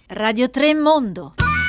Radio 3 Mondo.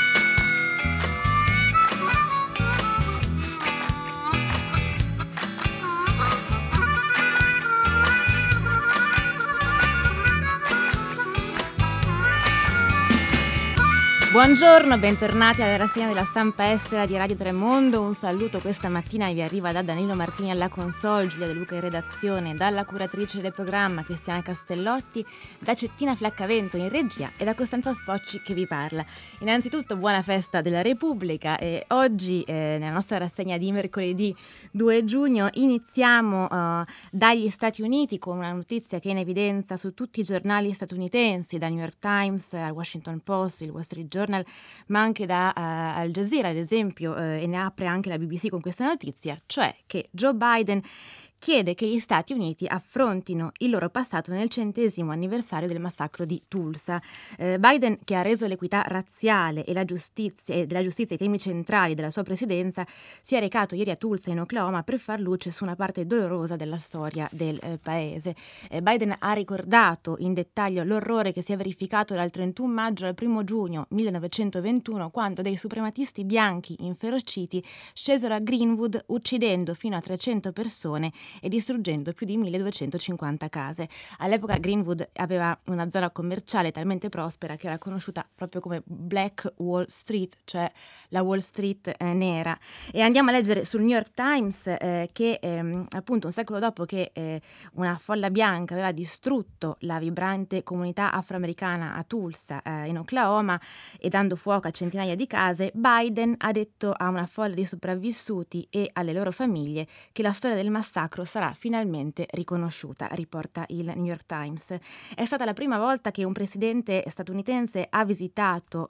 Buongiorno, bentornati alla rassegna della stampa estera di Radio 3 Mondo. Un saluto questa mattina vi arriva da Danilo Martini alla console, Giulia De Luca in redazione, dalla curatrice del programma Cristiana Castellotti, da Cettina Flaccavento in regia e da Costanza Spocci che vi parla. Innanzitutto buona festa della Repubblica e oggi nella nostra rassegna di mercoledì 2 giugno iniziamo dagli Stati Uniti con una notizia che è in evidenza su tutti i giornali statunitensi, dal New York Times al Washington Post, il Wall Street Journal, ma anche da Al Jazeera ad esempio, e ne apre anche la BBC con questa notizia, cioè che Joe Biden chiede che gli Stati Uniti affrontino il loro passato nel 100° anniversario del massacro di Tulsa. Biden, che ha reso l'equità razziale e della giustizia i temi centrali della sua presidenza, si è recato ieri a Tulsa in Oklahoma per far luce su una parte dolorosa della storia del paese. Biden ha ricordato in dettaglio l'orrore che si è verificato dal 31 maggio al 1 giugno 1921, quando dei suprematisti bianchi inferociti scesero a Greenwood uccidendo fino a 300 persone e distruggendo più di 1250 case. All'epoca Greenwood aveva una zona commerciale talmente prospera che era conosciuta proprio come Black Wall Street, cioè la Wall Street nera. E andiamo a leggere sul New York Times che appunto un secolo dopo che una folla bianca aveva distrutto la vibrante comunità afroamericana a Tulsa in Oklahoma e dando fuoco a centinaia di case, Biden ha detto a una folla di sopravvissuti e alle loro famiglie che la storia del massacro sarà finalmente riconosciuta, riporta il New York Times. È stata la prima volta che un presidente statunitense ha visitato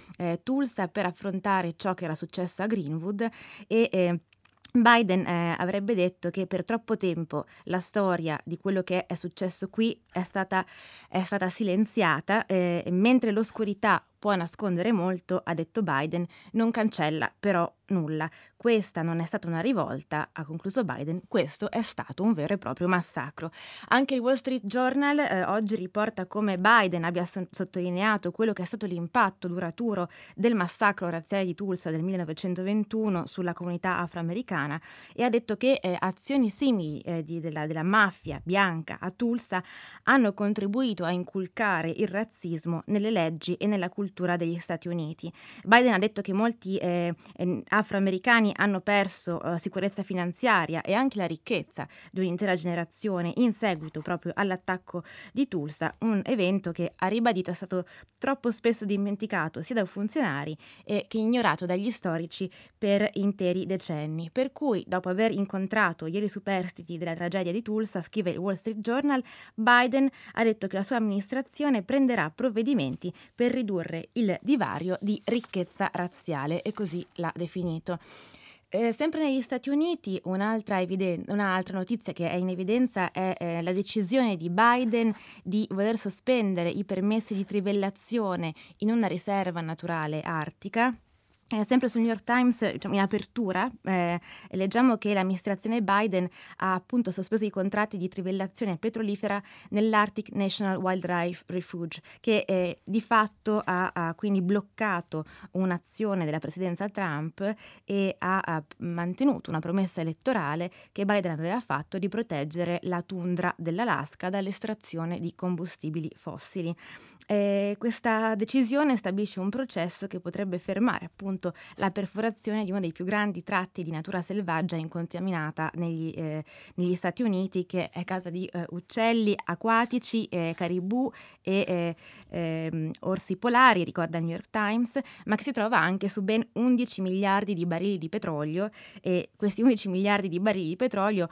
Tulsa per affrontare ciò che era successo a Greenwood e Biden avrebbe detto che per troppo tempo la storia di quello che è successo qui è stata silenziata, mentre l'oscurità può nascondere molto, ha detto Biden, non cancella però nulla. Questa non è stata una rivolta, ha concluso Biden, questo è stato un vero e proprio massacro. Anche il Wall Street Journal oggi riporta come Biden abbia sottolineato quello che è stato l'impatto duraturo del massacro razziale di Tulsa del 1921 sulla comunità afroamericana e ha detto che azioni simili della mafia bianca a Tulsa hanno contribuito a inculcare il razzismo nelle leggi e nella cultura degli Stati Uniti. Biden ha detto che molti afroamericani hanno perso sicurezza finanziaria e anche la ricchezza di un'intera generazione in seguito proprio all'attacco di Tulsa, un evento che ha ribadito è stato troppo spesso dimenticato sia dai funzionari che ignorato dagli storici per interi decenni. Per cui, dopo aver incontrato ieri i superstiti della tragedia di Tulsa, scrive il Wall Street Journal, Biden ha detto che la sua amministrazione prenderà provvedimenti per ridurre il divario di ricchezza razziale e così l'ha definito. Sempre negli Stati Uniti un'altra notizia che è in evidenza è la decisione di Biden di voler sospendere i permessi di trivellazione in una riserva naturale artica. Sempre sul New York Times, diciamo, in apertura, leggiamo che l'amministrazione Biden ha appunto sospeso i contratti di trivellazione petrolifera nell'Arctic National Wildlife Refuge, che di fatto ha quindi bloccato un'azione della presidenza Trump e ha mantenuto una promessa elettorale che Biden aveva fatto di proteggere la tundra dell'Alaska dall'estrazione di combustibili fossili. Questa decisione stabilisce un processo che potrebbe fermare appunto la perforazione di uno dei più grandi tratti di natura selvaggia incontaminata negli Stati Uniti, che è casa di uccelli acquatici, caribù e orsi polari, ricorda il New York Times, ma che si trova anche su ben 11 miliardi di barili di petrolio, e questi 11 miliardi di barili di petrolio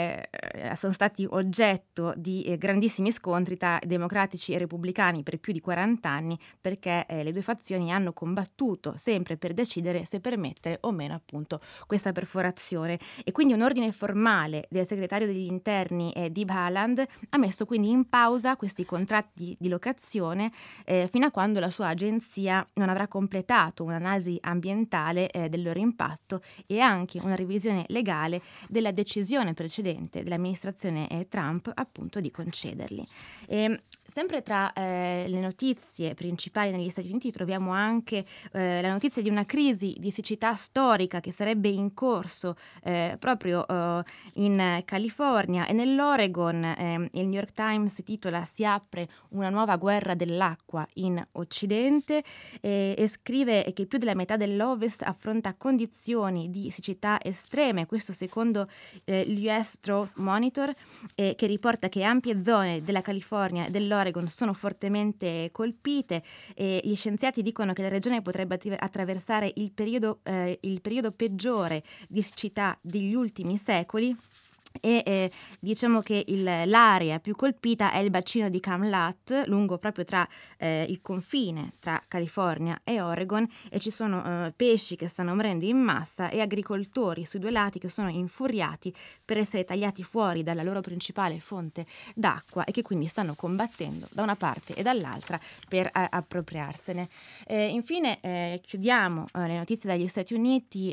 sono stati oggetto di grandissimi scontri tra democratici e repubblicani per più di 40 anni, perché le due fazioni hanno combattuto sempre per decidere se permettere o meno appunto questa perforazione, e quindi un ordine formale del segretario degli interni Deb Haaland ha messo quindi in pausa questi contratti di locazione fino a quando la sua agenzia non avrà completato un'analisi ambientale del loro impatto e anche una revisione legale della decisione precedente dell'amministrazione Trump appunto di concederli. sempre tra le notizie principali negli Stati Uniti troviamo anche la notizia di una crisi di siccità storica che sarebbe in corso proprio in California e nell'Oregon. Il New York Times titola "Si apre una nuova guerra dell'acqua in Occidente" e scrive che più della metà dell'Ovest affronta condizioni di siccità estreme, questo secondo l'US Drought Monitor, che riporta che ampie zone della California e dell'Oregon sono fortemente colpite e gli scienziati dicono che la regione potrebbe attraversare il periodo peggiore di siccità degli ultimi secoli. E diciamo che l'area più colpita è il bacino di Camelot, lungo proprio tra il confine tra California e Oregon, e ci sono pesci che stanno morendo in massa e agricoltori sui due lati che sono infuriati per essere tagliati fuori dalla loro principale fonte d'acqua e che quindi stanno combattendo da una parte e dall'altra per appropriarsene. Infine chiudiamo le notizie dagli Stati Uniti.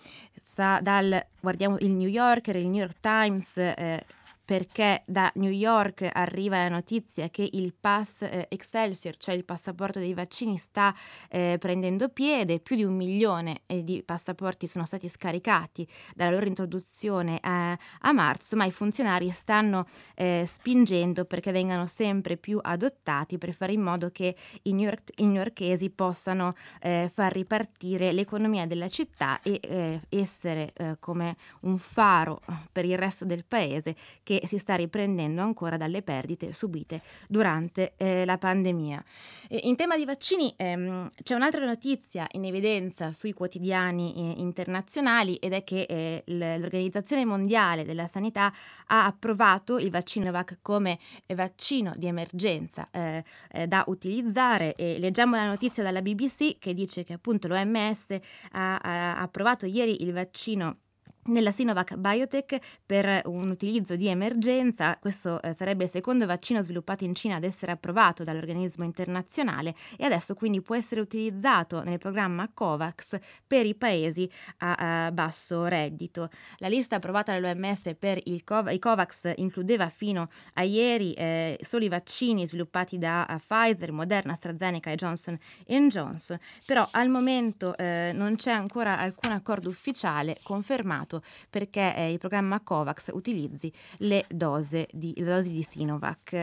Guardiamo il New Yorker, il New York Times, perché da New York arriva la notizia che il Pass Excelsior, cioè il passaporto dei vaccini, sta prendendo piede. Più di 1 milione di passaporti sono stati scaricati dalla loro introduzione a marzo, ma i funzionari stanno spingendo perché vengano sempre più adottati per fare in modo che i newyorkesi possano far ripartire l'economia della città e essere come un faro per il resto del paese che si sta riprendendo ancora dalle perdite subite durante la pandemia. In tema di vaccini c'è un'altra notizia in evidenza sui quotidiani internazionali, ed è che l'Organizzazione Mondiale della Sanità ha approvato il vaccino Sinovac come vaccino di emergenza da utilizzare. Leggiamo la notizia dalla BBC che dice che appunto l'OMS ha approvato ieri il vaccino nella Sinovac Biotech per un utilizzo di emergenza. Questo sarebbe il secondo vaccino sviluppato in Cina ad essere approvato dall'organismo internazionale e adesso quindi può essere utilizzato nel programma COVAX per i paesi a basso reddito. La lista approvata dall'OMS per i COVAX includeva fino a ieri solo i vaccini sviluppati da Pfizer, Moderna, AstraZeneca e Johnson Johnson, però al momento non c'è ancora alcun accordo ufficiale confermato perché il programma COVAX utilizzi le dosi di Sinovac.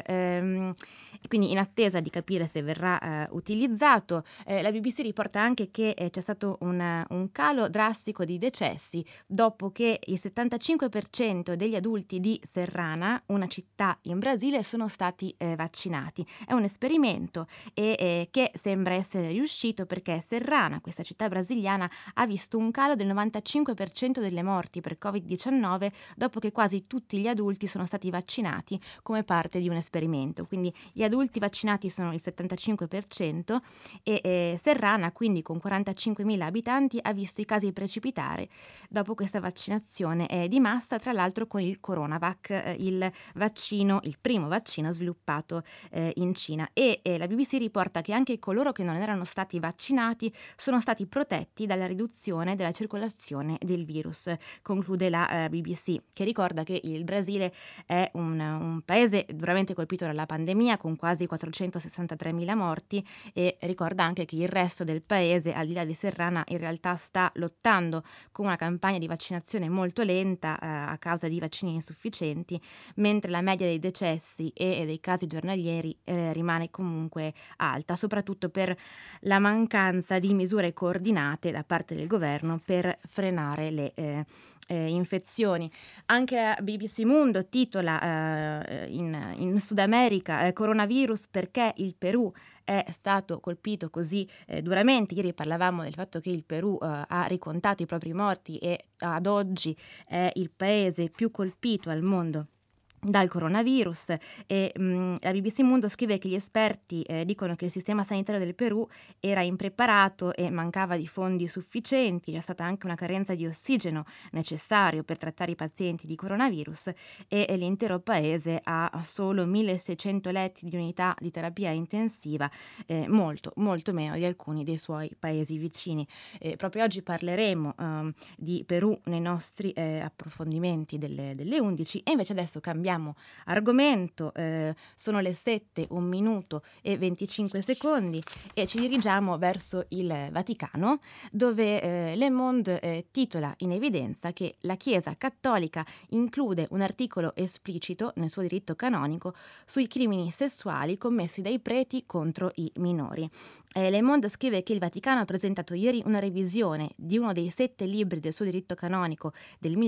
Quindi in attesa di capire se verrà utilizzato, la BBC riporta anche che c'è stato un calo drastico di decessi dopo che il 75% degli adulti di Serrana, una città in Brasile, sono stati vaccinati. È un esperimento che sembra essere riuscito perché Serrana, questa città brasiliana, ha visto un calo del 95% delle morti per Covid-19 dopo che quasi tutti gli adulti sono stati vaccinati come parte di un esperimento. Quindi gli adulti vaccinati sono il 75% e Serrana, quindi con 45.000 abitanti, ha visto i casi precipitare dopo questa vaccinazione di massa, tra l'altro con il Coronavac, il primo vaccino sviluppato in Cina. E la BBC riporta che anche coloro che non erano stati vaccinati sono stati protetti dalla riduzione della circolazione del virus, conclude la BBC, che ricorda che il Brasile è un paese duramente colpito dalla pandemia con quasi 463.000 morti e ricorda anche che il resto del paese, al di là di Serrana, in realtà sta lottando con una campagna di vaccinazione molto lenta a causa di vaccini insufficienti, mentre la media dei decessi e dei casi giornalieri rimane comunque alta, soprattutto per la mancanza di misure coordinate da parte del governo per frenare le infezioni. Anche BBC Mundo titola in Sud America coronavirus perché il Perù è stato colpito così duramente. Ieri parlavamo del fatto che il Perù ha ricontato i propri morti e ad oggi è il paese più colpito al mondo dal coronavirus e la BBC Mundo scrive che gli esperti dicono che il sistema sanitario del Perù era impreparato e mancava di fondi sufficienti, c'è stata anche una carenza di ossigeno necessario per trattare i pazienti di coronavirus e l'intero paese ha solo 1.600 letti di unità di terapia intensiva, molto meno di alcuni dei suoi paesi vicini. Proprio oggi parleremo di Perù nei nostri approfondimenti delle 11 e invece adesso cambiamo cambiamo argomento, sono le 7, 1 minuto e 25 secondi e ci dirigiamo verso il Vaticano, dove Le Monde titola in evidenza che la Chiesa cattolica include un articolo esplicito nel suo diritto canonico sui crimini sessuali commessi dai preti contro i minori. Le Monde scrive che il Vaticano ha presentato ieri una revisione di uno dei 7 libri del suo diritto canonico del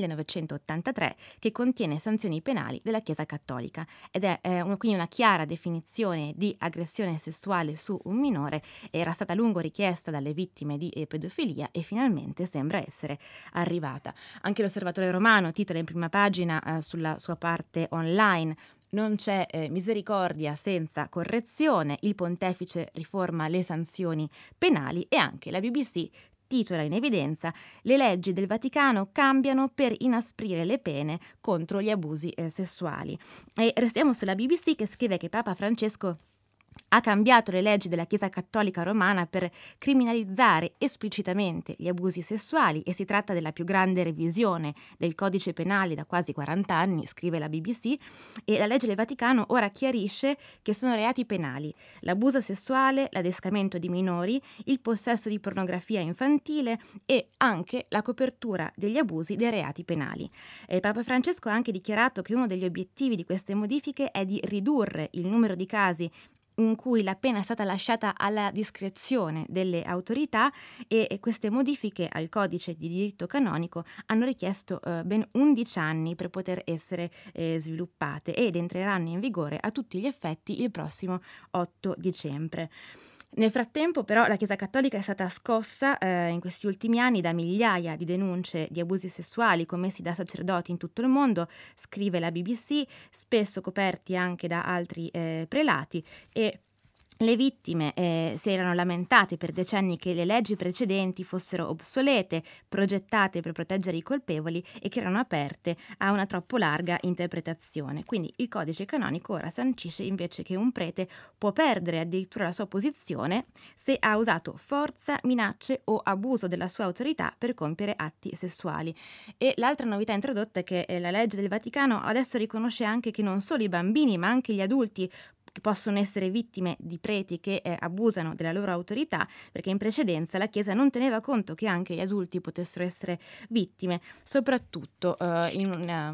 1983 che contiene sanzioni penali della Chiesa cattolica ed è quindi una chiara definizione di aggressione sessuale su un minore. Era stata a lungo richiesta dalle vittime di pedofilia e finalmente sembra essere arrivata. Anche l'Osservatore Romano titola in prima pagina sulla sua parte online: non c'è misericordia senza correzione, il pontefice riforma le sanzioni penali, e anche la BBC titola in evidenza: le leggi del Vaticano cambiano per inasprire le pene contro gli abusi sessuali. E restiamo sulla BBC, che scrive che Papa Francesco ha cambiato le leggi della Chiesa Cattolica Romana per criminalizzare esplicitamente gli abusi sessuali e si tratta della più grande revisione del codice penale da quasi 40 anni, scrive la BBC, e la legge del Vaticano ora chiarisce che sono reati penali l'abuso sessuale, l'adescamento di minori, il possesso di pornografia infantile e anche la copertura degli abusi dei reati penali. Papa Francesco ha anche dichiarato che uno degli obiettivi di queste modifiche è di ridurre il numero di casi in cui la pena è stata lasciata alla discrezione delle autorità, e queste modifiche al codice di diritto canonico hanno richiesto ben 11 anni per poter essere sviluppate ed entreranno in vigore a tutti gli effetti il prossimo 8 dicembre. Nel frattempo però la Chiesa Cattolica è stata scossa in questi ultimi anni da migliaia di denunce di abusi sessuali commessi da sacerdoti in tutto il mondo, scrive la BBC, spesso coperti anche da altri prelati, e le vittime si erano lamentate per decenni che le leggi precedenti fossero obsolete, progettate per proteggere i colpevoli e che erano aperte a una troppo larga interpretazione. Quindi il codice canonico ora sancisce invece che un prete può perdere addirittura la sua posizione se ha usato forza, minacce o abuso della sua autorità per compiere atti sessuali. E l'altra novità introdotta è che la legge del Vaticano adesso riconosce anche che non solo i bambini ma anche gli adulti che possono essere vittime di preti che abusano della loro autorità, perché in precedenza la Chiesa non teneva conto che anche gli adulti potessero essere vittime, soprattutto in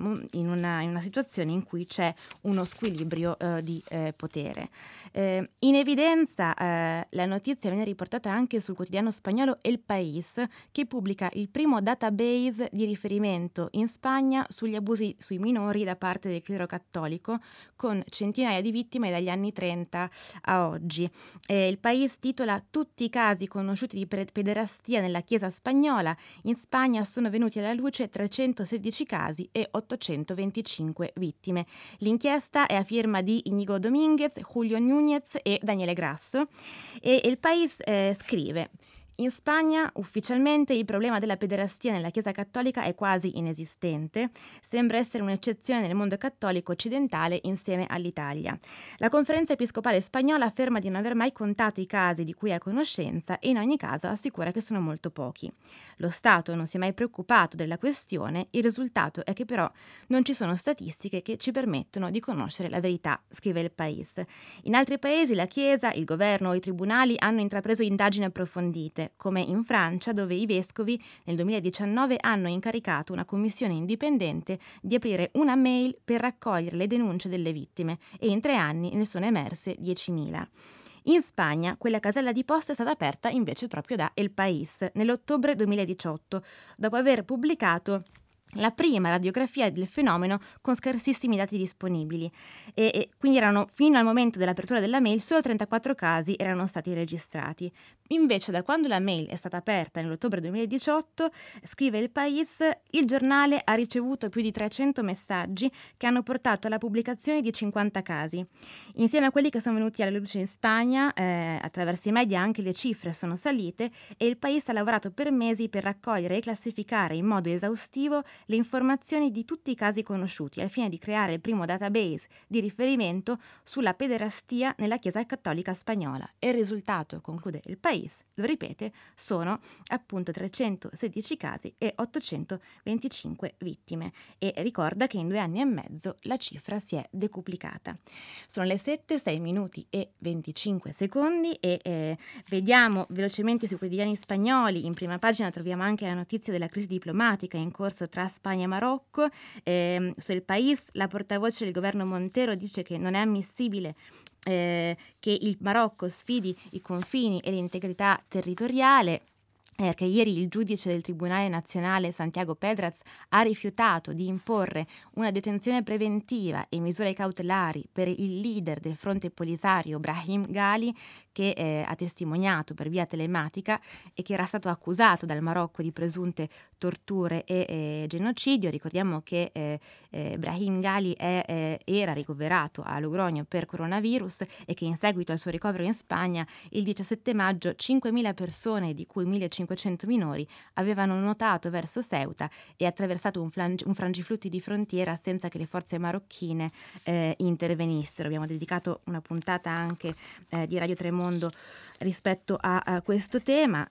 una situazione in cui c'è uno squilibrio di potere. In evidenza la notizia viene riportata anche sul quotidiano spagnolo El País, che pubblica il primo database di riferimento in Spagna sugli abusi sui minori da parte del clero cattolico, con centinaia di vittime dagli anni 30 a oggi. Il País titola: tutti i casi conosciuti di pederastia nella Chiesa spagnola. In Spagna sono venuti alla luce 316 casi e 825 vittime. L'inchiesta è a firma di Íñigo Domínguez, Julio Núñez e Daniele Grasso, e il País scrive: in Spagna ufficialmente il problema della pederastia nella Chiesa cattolica è quasi inesistente, sembra essere un'eccezione nel mondo cattolico occidentale insieme all'Italia. La Conferenza Episcopale Spagnola afferma di non aver mai contato i casi di cui è a conoscenza e in ogni caso assicura che sono molto pochi. Lo Stato non si è mai preoccupato della questione, il risultato è che però non ci sono statistiche che ci permettono di conoscere la verità, scrive il País. In altri paesi la Chiesa, il governo o i tribunali hanno intrapreso indagini approfondite, come in Francia, dove i vescovi nel 2019 hanno incaricato una commissione indipendente di aprire una mail per raccogliere le denunce delle vittime, e in 3 anni ne sono emerse 10.000. In Spagna quella casella di posta è stata aperta invece proprio da El País nell'ottobre 2018, dopo aver pubblicato la prima radiografia del fenomeno con scarsissimi dati disponibili, e quindi erano, fino al momento dell'apertura della mail, solo 34 casi erano stati registrati. Invece da quando la mail è stata aperta nell'ottobre 2018, scrive il País, il giornale ha ricevuto più di 300 messaggi che hanno portato alla pubblicazione di 50 casi. Insieme a quelli che sono venuti alla luce in Spagna, attraverso i media anche le cifre sono salite, e il País ha lavorato per mesi per raccogliere e classificare in modo esaustivo le informazioni di tutti i casi conosciuti al fine di creare il primo database di riferimento sulla pederastia nella Chiesa cattolica spagnola. E il risultato, conclude il País, lo ripete, sono appunto 316 casi e 825 vittime, e ricorda che in 2 anni e mezzo la cifra si è decuplicata. Sono le 7, 6 minuti e 25 secondi e vediamo velocemente sui quotidiani spagnoli. In prima pagina troviamo anche la notizia della crisi diplomatica in corso tra Spagna e Marocco. Sul País la portavoce del governo Montero dice che non è ammissibile che il Marocco sfidi i confini e l'integrità territoriale. Che ieri il giudice del Tribunale Nazionale Santiago Pedraz ha rifiutato di imporre una detenzione preventiva e misure cautelari per il leader del fronte polisario Brahim Ghali, che ha testimoniato per via telematica e che era stato accusato dal Marocco di presunte torture e genocidio. Ricordiamo che Brahim Ghali era ricoverato a Logronio per coronavirus e che in seguito al suo ricovero in Spagna il 17 maggio 5.000 persone, di cui 1.500 minori, avevano nuotato verso Ceuta e attraversato un frangiflutti di frontiera senza che le forze marocchine intervenissero. Abbiamo dedicato una puntata anche di Radio Tremondo rispetto a questo tema.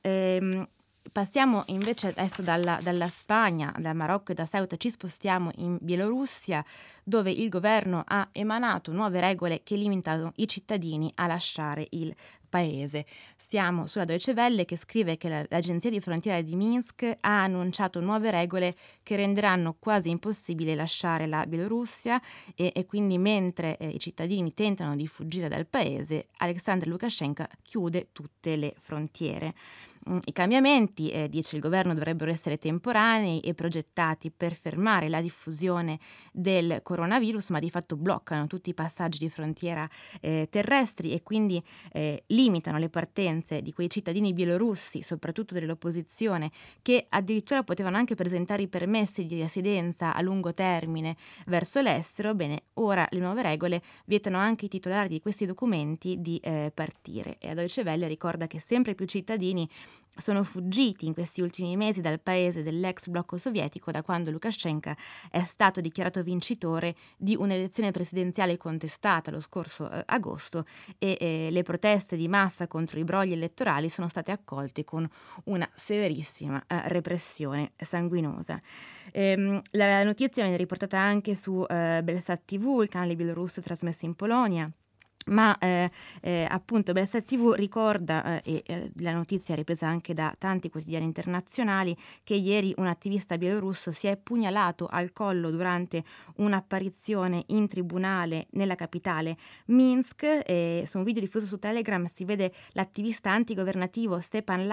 Passiamo invece adesso dalla Spagna, dal Marocco e da Ceuta ci spostiamo in Bielorussia, dove il governo ha emanato nuove regole che limitano i cittadini a lasciare il paese. Siamo sulla Deutsche Welle, che scrive che l'agenzia di frontiera di Minsk ha annunciato nuove regole che renderanno quasi impossibile lasciare la Bielorussia e quindi mentre i cittadini tentano di fuggire dal paese, Alexander Lukashenko chiude tutte le frontiere. I cambiamenti, dice il governo, dovrebbero essere temporanei e progettati per fermare la diffusione del coronavirus, ma di fatto bloccano tutti i passaggi di frontiera terrestri e quindi limitano le partenze di quei cittadini bielorussi, soprattutto dell'opposizione, che addirittura potevano anche presentare i permessi di residenza a lungo termine verso l'estero. Bene, ora le nuove regole vietano anche ai titolari di questi documenti di partire. E la Deutsche Welle ricorda che sempre più cittadini sono fuggiti in questi ultimi mesi dal paese dell'ex blocco sovietico da quando Lukashenko è stato dichiarato vincitore di un'elezione presidenziale contestata lo scorso agosto e le proteste di massa contro i brogli elettorali sono state accolte con una severissima repressione sanguinosa. La notizia viene riportata anche su Belsat TV, il canale bielorusso trasmesso in Polonia. Ma appunto Belsat TV ricorda, la notizia è ripresa anche da tanti quotidiani internazionali, che ieri un attivista bielorusso si è pugnalato al collo durante un'apparizione in tribunale nella capitale Minsk. Su un video diffuso su Telegram si vede l'attivista antigovernativo Stepan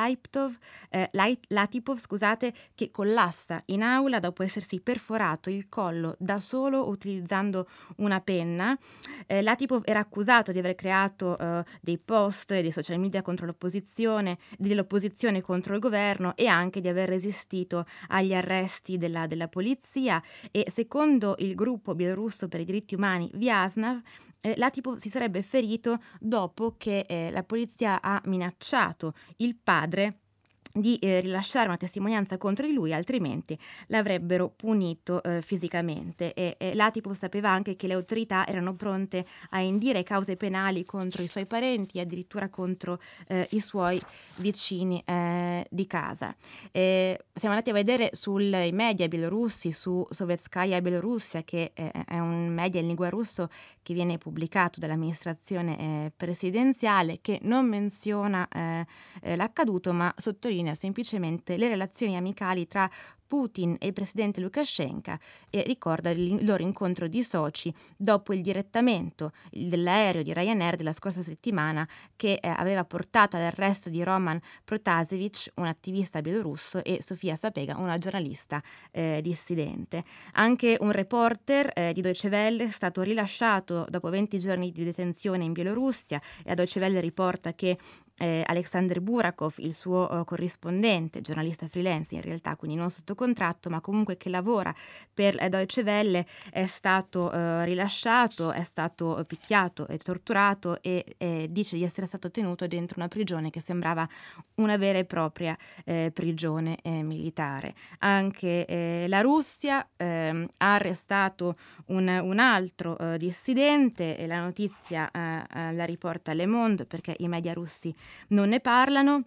Latipov, che collassa in aula dopo essersi perforato il collo da solo utilizzando una penna. Latipov era accusato di aver creato dei post e dei social media contro dell'opposizione contro il governo e anche di aver resistito agli arresti della polizia, e secondo il gruppo bielorusso per i diritti umani Vyaznav, Latipov si sarebbe ferito dopo che la polizia ha minacciato il padre di rilasciare una testimonianza contro di lui, altrimenti l'avrebbero punito fisicamente. E Latipov sapeva anche che le autorità erano pronte a indire cause penali contro i suoi parenti e addirittura contro i suoi vicini di casa. Siamo andati a vedere sui media bielorussi, su Sovetskaya Bielorussia, che è un media in lingua russo che viene pubblicato dall'amministrazione presidenziale, che non menziona l'accaduto, ma sottolinea semplicemente le relazioni amicali tra Putin e il presidente Lukashenko e ricorda il loro incontro di soci dopo il direttamento dell'aereo di Ryanair della scorsa settimana, che aveva portato all'arresto di Roman Protasevich, un attivista bielorusso, e Sofia Sapega, una giornalista dissidente. Anche un reporter di Deutsche Welle è stato rilasciato dopo 20 giorni di detenzione in Bielorussia, e la Deutsche Welle riporta che Alexander Burakov, il suo corrispondente, giornalista freelance in realtà, quindi non sotto contratto, ma comunque che lavora per Deutsche Welle, è stato rilasciato, è stato picchiato e torturato e dice di essere stato tenuto dentro una prigione che sembrava una vera e propria prigione militare. Anche la Russia ha arrestato un altro dissidente, e la notizia la riporta Le Monde perché i media russi non ne parlano.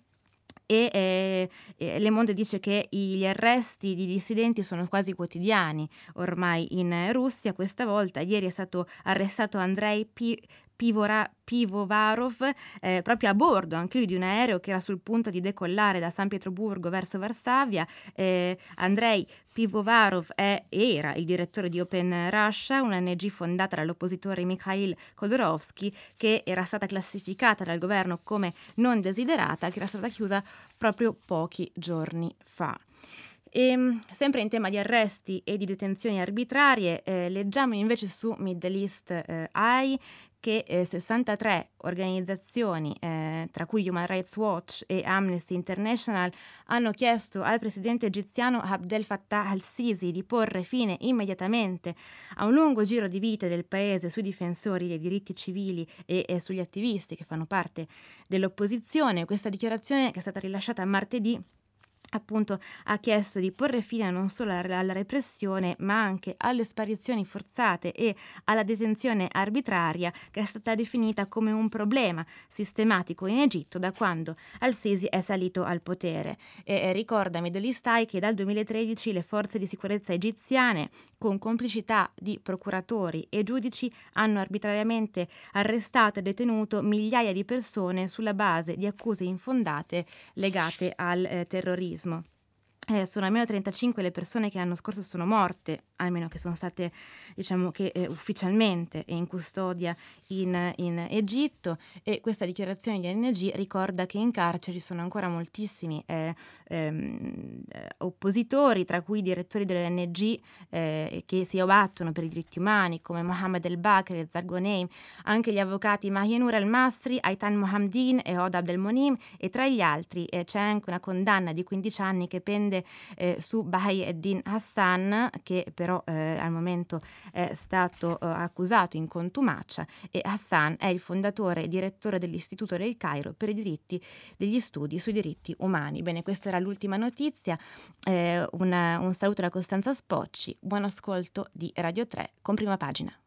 Le Monde dice che gli arresti di dissidenti sono quasi quotidiani ormai in Russia. Questa volta, ieri, è stato arrestato Andrei Pivovarov, proprio a bordo anche lui di un aereo che era sul punto di decollare da San Pietroburgo verso Varsavia. Andrei Pivovarov era il direttore di Open Russia, un'ONG fondata dall'oppositore Mikhail Khodorkovsky, che era stata classificata dal governo come non desiderata, che era stata chiusa proprio pochi giorni fa. E, sempre in tema di arresti e di detenzioni arbitrarie, leggiamo invece su Middle East Eye che 63 organizzazioni, tra cui Human Rights Watch e Amnesty International, hanno chiesto al presidente egiziano Abdel Fattah al-Sisi di porre fine immediatamente a un lungo giro di vite del paese sui difensori dei diritti civili e sugli attivisti che fanno parte dell'opposizione. Questa dichiarazione, che è stata rilasciata martedì, appunto ha chiesto di porre fine non solo alla repressione, ma anche alle sparizioni forzate e alla detenzione arbitraria, che è stata definita come un problema sistematico in Egitto da quando al-Sisi è salito al potere. Ricorda Middle East Eye che dal 2013 le forze di sicurezza egiziane, con complicità di procuratori e giudici, hanno arbitrariamente arrestato e detenuto migliaia di persone sulla base di accuse infondate legate al terrorismo. Sono almeno 35 le persone che l'anno scorso sono morte, almeno che sono state, diciamo che ufficialmente in custodia in Egitto, e questa dichiarazione di ONG ricorda che in carcere sono ancora moltissimi oppositori, tra cui i direttori delle ONG che si battono per i diritti umani, come Mohammed El-Bakr e Zargoneim, anche gli avvocati Mahienour El-Masri, Aitan Mohamdin e Hoda Abdelmonim, e tra gli altri c'è anche una condanna di 15 anni che pende su Bahay Eddin Hassan, che però al momento è stato accusato in contumacia, e Hassan è il fondatore e direttore dell'Istituto del Cairo per i diritti degli studi sui diritti umani. Bene, questa era l'ultima notizia. Un saluto da Costanza Spocci, buon ascolto di Radio 3 con Prima Pagina.